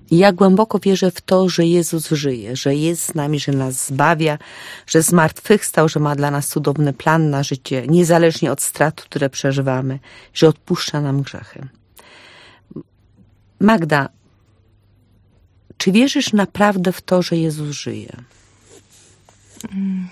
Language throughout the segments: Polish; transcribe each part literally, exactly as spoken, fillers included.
I ja głęboko wierzę w to, że Jezus żyje, że jest z nami, że nas zbawia, że zmartwychwstał, że ma dla nas cudowny plan na życie, niezależnie od strat, które przeżywamy, że odpuszcza nam grzechy. Magda, czy wierzysz naprawdę w to, że Jezus żyje? Mm.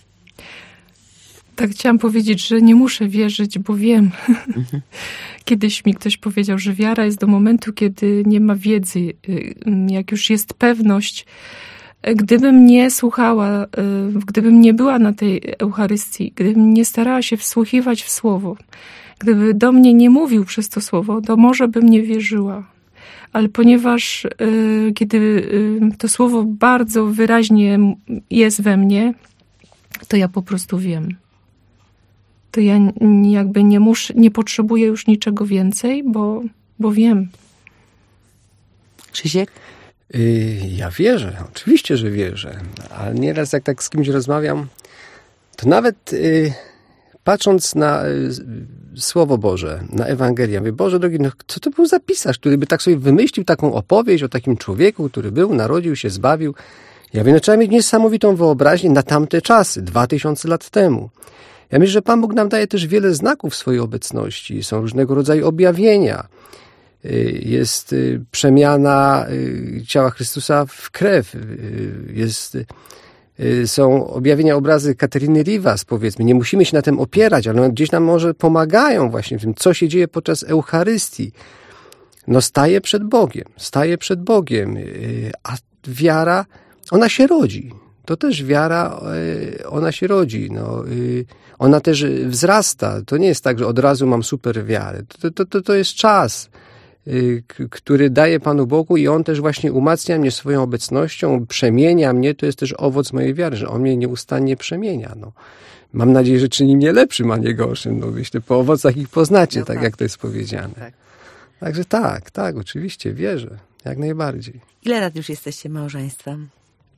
Tak chciałam powiedzieć, że nie muszę wierzyć, bo wiem. Mhm. Kiedyś mi ktoś powiedział, że wiara jest do momentu, kiedy nie ma wiedzy. Jak już jest pewność, gdybym nie słuchała, gdybym nie była na tej Eucharystii, gdybym nie starała się wsłuchiwać w Słowo, gdyby do mnie nie mówił przez to Słowo, to może bym nie wierzyła. Ale ponieważ y, kiedy y, to Słowo bardzo wyraźnie jest we mnie, to ja po prostu wiem. To ja jakby nie muszę, nie potrzebuję już niczego więcej, bo, bo wiem. Krzysiek? Ja wierzę, oczywiście, że wierzę. Ale nieraz jak tak z kimś rozmawiam, to nawet y, patrząc na y, Słowo Boże, na Ewangelię, mówię, Boże drogi, no co to był za pisarz, który by tak sobie wymyślił taką opowieść o takim człowieku, który był, narodził się, zbawił. Ja wiem, no trzeba mieć niesamowitą wyobraźnię na tamte czasy, dwa tysiące lat temu. Ja myślę, że Pan Bóg nam daje też wiele znaków swojej obecności. Są różnego rodzaju objawienia. Jest przemiana ciała Chrystusa w krew. Jest, są objawienia, obrazy Kateryny Rivas, powiedzmy. Nie musimy się na tym opierać, ale one gdzieś nam może pomagają właśnie w tym, co się dzieje podczas Eucharystii. No staje przed Bogiem, staje przed Bogiem, a wiara, ona się rodzi. To też wiara, ona się rodzi. No, ona też wzrasta. To nie jest tak, że od razu mam super wiarę. To, to, to, to jest czas, który daje Panu Bogu i On też właśnie umacnia mnie swoją obecnością, przemienia mnie. To jest też owoc mojej wiary, że On mnie nieustannie przemienia. No. Mam nadzieję, że czyni mnie lepszym, a nie gorszym. No, myślę, po owocach ich poznacie, no tak, tak jak to jest powiedziane. Tak. Także tak, tak, oczywiście, wierzę. Jak najbardziej. Ile lat już jesteście małżeństwem?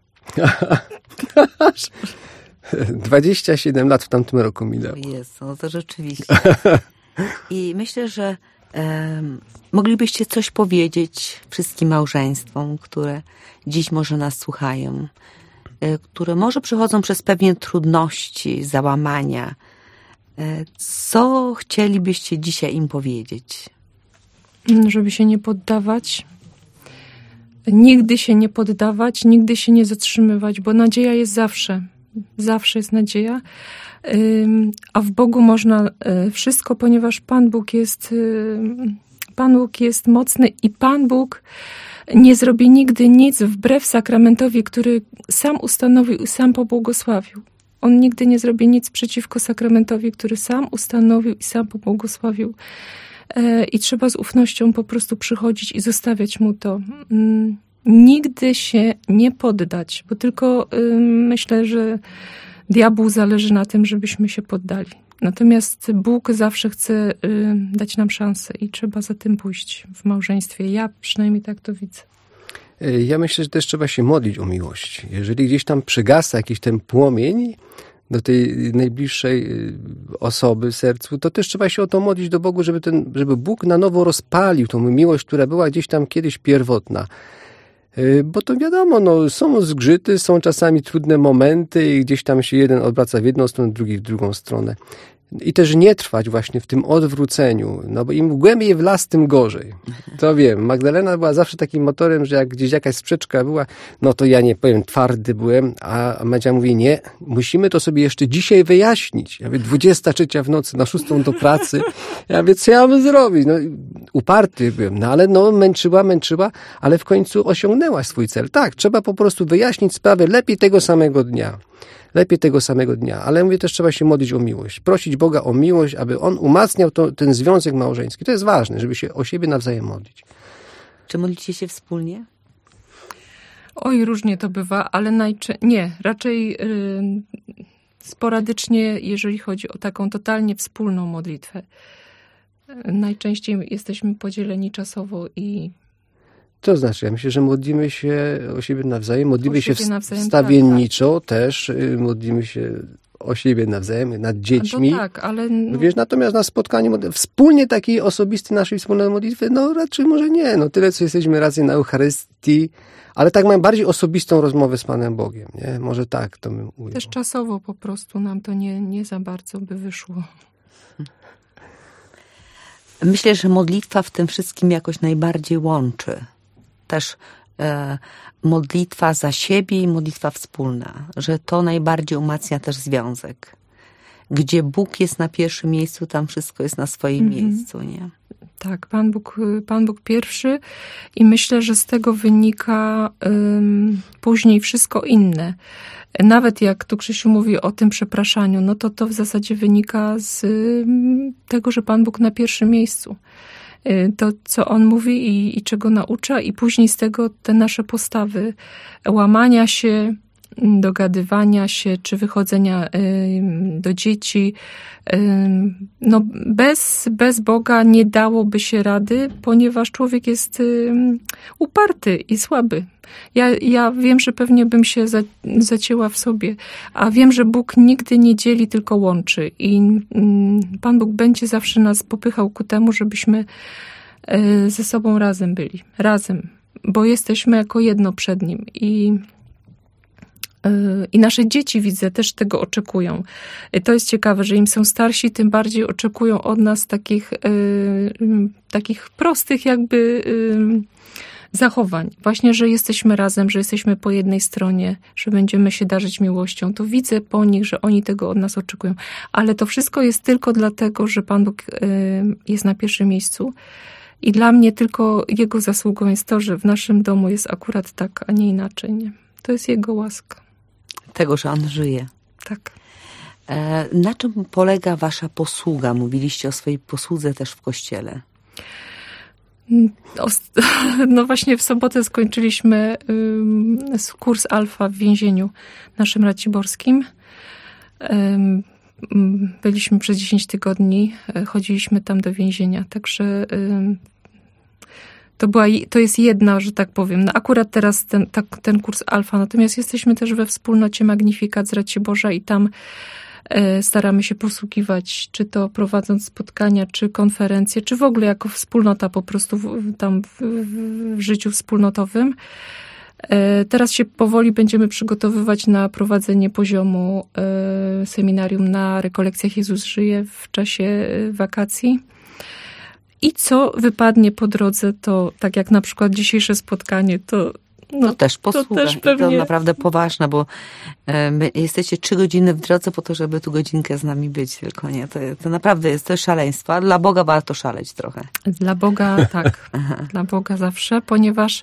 dwadzieścia siedem lat w tamtym roku minęło. Jest, no to rzeczywiście. I myślę, że um, moglibyście coś powiedzieć wszystkim małżeństwom, które dziś może nas słuchają, y, które może przechodzą przez pewne trudności, załamania. Y, co chcielibyście dzisiaj im powiedzieć? Żeby się nie poddawać. Nigdy się nie poddawać, nigdy się nie zatrzymywać, bo nadzieja jest zawsze. Zawsze jest nadzieja. A w Bogu można wszystko, ponieważ Pan Bóg jest, Pan Bóg jest mocny i Pan Bóg nie zrobi nigdy nic wbrew sakramentowi, który sam ustanowił i sam pobłogosławił. On nigdy nie zrobi nic przeciwko sakramentowi, który sam ustanowił i sam pobłogosławił. I trzeba z ufnością po prostu przychodzić i zostawiać mu to. Nigdy się nie poddać, bo tylko myślę, że diabłu zależy na tym, żebyśmy się poddali. Natomiast Bóg zawsze chce dać nam szansę i trzeba za tym pójść w małżeństwie. Ja przynajmniej tak to widzę. Ja myślę, że też trzeba się modlić o miłość. Jeżeli gdzieś tam przygasa jakiś ten płomień do tej najbliższej osoby w sercu, to też trzeba się o to modlić do Bogu, żeby, ten, żeby Bóg na nowo rozpalił tą miłość, która była gdzieś tam kiedyś pierwotna. Bo to wiadomo, no, są zgrzyty, są czasami trudne momenty i gdzieś tam się jeden odwraca w jedną stronę, drugi w drugą stronę. I też nie trwać właśnie w tym odwróceniu, no bo im głębiej w las, tym gorzej. To wiem, Magdalena była zawsze takim motorem, że jak gdzieś jakaś sprzeczka była, no to ja nie powiem, twardy byłem, a Madzia mówi, nie, musimy to sobie jeszcze dzisiaj wyjaśnić. Ja mówię, dwudziesta trzecia w nocy, na szóstą do pracy. Ja mówię, co ja mam zrobić? No, uparty byłem, no ale no męczyła, męczyła, ale w końcu osiągnęła swój cel. Tak, trzeba po prostu wyjaśnić sprawę lepiej tego samego dnia. Lepiej tego samego dnia. Ale mówię, też trzeba się modlić o miłość. Prosić Boga o miłość, aby On umacniał to, ten związek małżeński. To jest ważne, żeby się o siebie nawzajem modlić. Czy modlicie się wspólnie? Oj, różnie to bywa, ale najczęściej... Nie, raczej yy, sporadycznie, jeżeli chodzi o taką totalnie wspólną modlitwę. Yy, najczęściej jesteśmy podzieleni czasowo i... To znaczy, ja myślę, że modlimy się o siebie nawzajem, modlimy się nawzajem, wstawienniczo tak, tak. też, modlimy się o siebie nawzajem, nad dziećmi. No tak, ale... No wiesz, natomiast na spotkaniu, wspólnie takiej osobistej naszej wspólnej modlitwy, no raczej może nie. No tyle, co jesteśmy razem na Eucharystii, ale tak mamy bardziej osobistą rozmowę z Panem Bogiem, nie? Może tak to bym ujął. Też czasowo po prostu nam to nie, nie za bardzo by wyszło. Myślę, że modlitwa w tym wszystkim jakoś najbardziej łączy. Też e, modlitwa za siebie i modlitwa wspólna. Że to najbardziej umacnia też związek. Gdzie Bóg jest na pierwszym miejscu, tam wszystko jest na swoim mm-hmm. miejscu, nie? Tak, Pan Bóg, Pan Bóg pierwszy i myślę, że z tego wynika um, później wszystko inne. Nawet jak tu Krzysiu mówi o tym przepraszaniu, no to to w zasadzie wynika z um, tego, że Pan Bóg na pierwszym miejscu. To, co On mówi i, i czego naucza i później z tego te nasze postawy łamania się, dogadywania się, czy wychodzenia y, do dzieci. Y, no bez, bez Boga nie dałoby się rady, ponieważ człowiek jest y, uparty i słaby. Ja, ja wiem, że pewnie bym się za, zacięła w sobie, a wiem, że Bóg nigdy nie dzieli, tylko łączy. I y, Pan Bóg będzie zawsze nas popychał ku temu, żebyśmy y, ze sobą razem byli. Razem. Bo jesteśmy jako jedno przed Nim. I I nasze dzieci, widzę, też tego oczekują. To jest ciekawe, że im są starsi, tym bardziej oczekują od nas takich, y, takich prostych jakby y, zachowań. Właśnie, że jesteśmy razem, że jesteśmy po jednej stronie, że będziemy się darzyć miłością. To widzę po nich, że oni tego od nas oczekują. Ale to wszystko jest tylko dlatego, że Pan Bóg y, jest na pierwszym miejscu. I dla mnie tylko Jego zasługą jest to, że w naszym domu jest akurat tak, a nie inaczej. Nie? To jest Jego łaska. Tego, że On żyje. Tak. E, na czym polega wasza posługa? Mówiliście o swojej posłudze też w kościele. No właśnie w sobotę skończyliśmy kurs Alfa w więzieniu naszym raciborskim. Byliśmy przez dziesięć tygodni, chodziliśmy tam do więzienia, także to, była, to jest jedna, że tak powiem. No akurat teraz ten, tak, ten kurs Alfa, natomiast jesteśmy też we wspólnocie Magnifikat z Raciborza i tam e, staramy się posługiwać, czy to prowadząc spotkania, czy konferencje, czy w ogóle jako wspólnota po prostu w, tam w, w, w życiu wspólnotowym. E, teraz się powoli będziemy przygotowywać na prowadzenie poziomu e, seminarium na rekolekcjach Jezus żyje w czasie wakacji. I co wypadnie po drodze, to tak jak na przykład dzisiejsze spotkanie, to no, to też posługa. To, też pewnie... to naprawdę poważne, bo my jesteście trzy godziny w drodze po to, żeby tu godzinkę z nami być, tylko nie. To, to naprawdę jest to szaleństwo, a dla Boga warto szaleć trochę. Dla Boga tak, dla Boga zawsze, ponieważ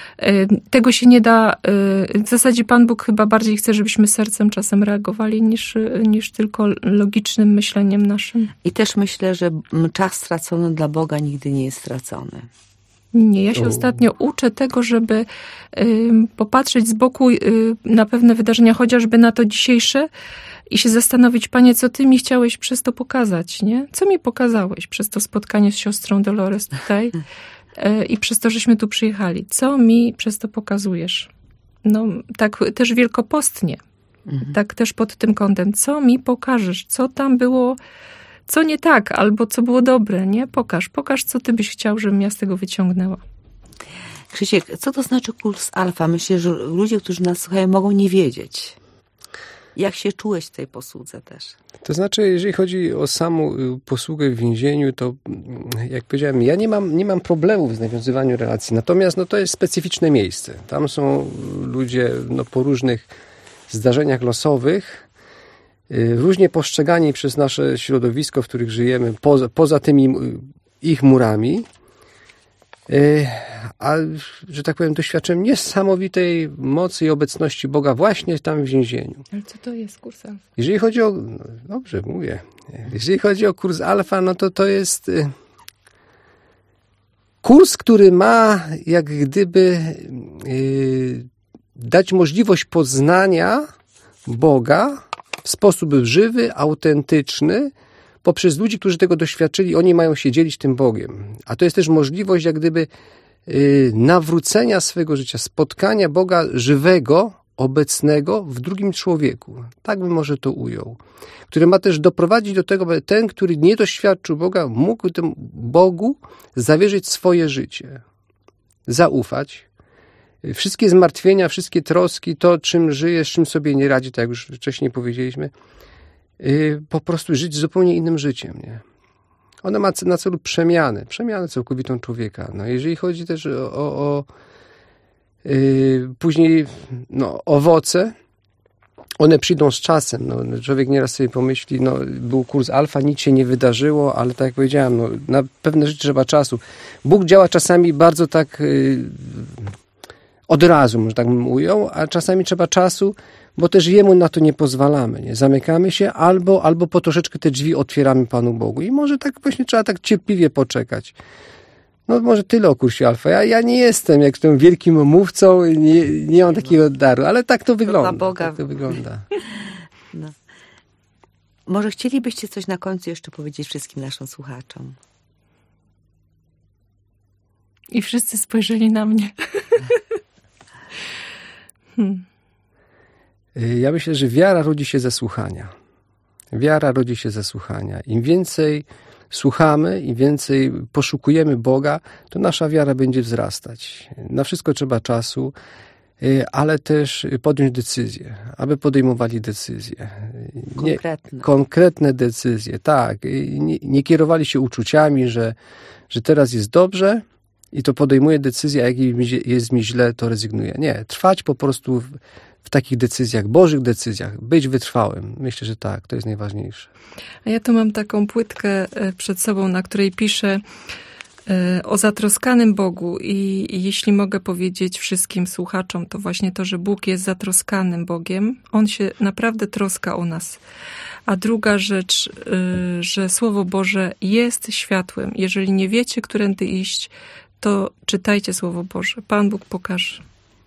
tego się nie da, w zasadzie Pan Bóg chyba bardziej chce, żebyśmy sercem czasem reagowali, niż, niż tylko logicznym myśleniem naszym. I też myślę, że czas stracony dla Boga nigdy nie jest stracony. Nie, ja się o. ostatnio uczę tego, żeby y, popatrzeć z boku y, na pewne wydarzenia, chociażby na to dzisiejsze i się zastanowić, Panie, co Ty mi chciałeś przez to pokazać, nie? Co mi pokazałeś przez to spotkanie z siostrą Dolores tutaj y, i przez to, żeśmy tu przyjechali? Co mi przez to pokazujesz? No, tak też wielkopostnie, mhm. tak też pod tym kątem. Co mi pokażesz? Co tam było... Co nie tak, albo co było dobre, nie? Pokaż, pokaż, co ty byś chciał, żebym ja z tego wyciągnęła. Krzysiek, co to znaczy kurs Alfa? Myślę, że ludzie, którzy nas słuchają, mogą nie wiedzieć. Jak się czułeś w tej posłudze też? To znaczy, jeżeli chodzi o samą posługę w więzieniu, to jak powiedziałem, ja nie mam, nie mam problemów z nawiązywaniem relacji. Natomiast no, to jest specyficzne miejsce. Tam są ludzie no, po różnych zdarzeniach losowych, różnie postrzegani przez nasze środowisko, w których żyjemy, poza, poza tymi ich murami, a, że tak powiem, doświadczyłem niesamowitej mocy i obecności Boga właśnie tam w więzieniu. Ale co to jest kurs Alfa? Jeżeli chodzi o, no dobrze mówię, jeżeli chodzi o kurs Alfa, no to to jest kurs, który ma jak gdyby dać możliwość poznania Boga w sposób żywy, autentyczny, poprzez ludzi, którzy tego doświadczyli, oni mają się dzielić tym Bogiem. A to jest też możliwość jak gdyby yy, nawrócenia swojego życia, spotkania Boga żywego, obecnego w drugim człowieku. Tak bym może to ujął. Które ma też doprowadzić do tego, by ten, który nie doświadczył Boga, mógł temu Bogu zawierzyć swoje życie. Zaufać. Wszystkie zmartwienia, wszystkie troski, to czym żyje, z czym sobie nie radzi, tak jak już wcześniej powiedzieliśmy, po prostu żyć zupełnie innym życiem. Nie? Ona ma na celu przemianę, przemianę całkowitą człowieka. No, jeżeli chodzi też o, o, o yy, później no, owoce, one przyjdą z czasem. No, człowiek nieraz sobie pomyśli, no, był kurs alfa, nic się nie wydarzyło, ale tak jak powiedziałem, no, na pewne rzeczy trzeba czasu. Bóg działa czasami bardzo tak yy, od razu, może tak bym ujął, a czasami trzeba czasu, bo też Jemu na to nie pozwalamy. Nie? Zamykamy się albo, albo po troszeczkę te drzwi otwieramy Panu Bogu. I może tak właśnie trzeba tak cierpliwie poczekać. No może tyle o kursie alfa. Ja, ja nie jestem jak tym wielkim mówcą, nie, nie mam takiego daru, ale tak to wygląda. Boga. Tak to wygląda. No. Może chcielibyście coś na końcu jeszcze powiedzieć wszystkim naszym słuchaczom? I wszyscy spojrzeli na mnie. hmm. Ja myślę, że wiara rodzi się ze słuchania. Wiara rodzi się ze słuchania. Im więcej słuchamy, im więcej poszukujemy Boga, to nasza wiara będzie wzrastać. Na wszystko trzeba czasu, ale też podjąć decyzję, aby podejmowali decyzje. Konkretne. Nie, konkretne decyzje, tak. Nie, nie kierowali się uczuciami, że, że teraz jest dobrze i to podejmuję decyzję, a jak jest mi źle, to rezygnuję. Nie, trwać po prostu w, w takich decyzjach, Bożych decyzjach, być wytrwałym. Myślę, że tak, to jest najważniejsze. A ja tu mam taką płytkę przed sobą, na której piszę o zatroskanym Bogu i jeśli mogę powiedzieć wszystkim słuchaczom, to właśnie to, że Bóg jest zatroskanym Bogiem. On się naprawdę troska o nas. A druga rzecz, że Słowo Boże jest światłem. Jeżeli nie wiecie, którędy iść, to czytajcie Słowo Boże. Pan Bóg pokaże.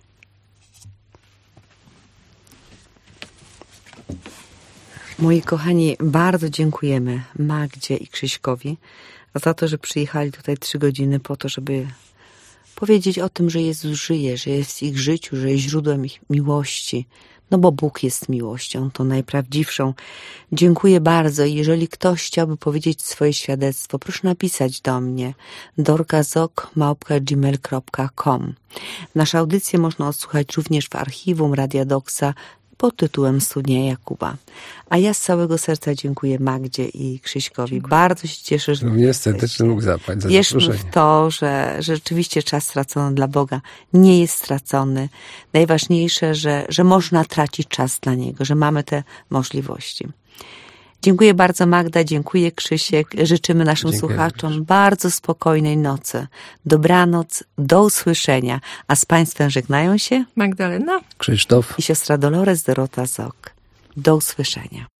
Moi kochani, bardzo dziękujemy Magdzie i Krzyśkowi za to, że przyjechali tutaj trzy godziny po to, żeby powiedzieć o tym, że Jezus żyje, że jest w ich życiu, że jest źródłem ich miłości. No bo Bóg jest miłością, tą najprawdziwszą. Dziękuję bardzo. Jeżeli ktoś chciałby powiedzieć swoje świadectwo, proszę napisać do mnie dorkazok małpka gmail kropka com. Nasze audycje można odsłuchać również w archiwum Radia Doksa pod tytułem Studnia Jakuba. A ja z całego serca dziękuję Magdzie i Krzyśkowi. Dziękuję. Bardzo się cieszę, że... Również serdecznie mógł zapać za Wierzmy zaproszenie. w to, że, że rzeczywiście czas stracony dla Boga nie jest stracony. Najważniejsze, że, że można tracić czas dla Niego, że mamy te możliwości. Dziękuję bardzo Magda, dziękuję Krzysiek. Życzymy naszym Dziękuję słuchaczom również. bardzo spokojnej nocy. Dobranoc, do usłyszenia. A z Państwem żegnają się Magdalena Krzysztof i siostra Dolores Dorota Zok. Do usłyszenia.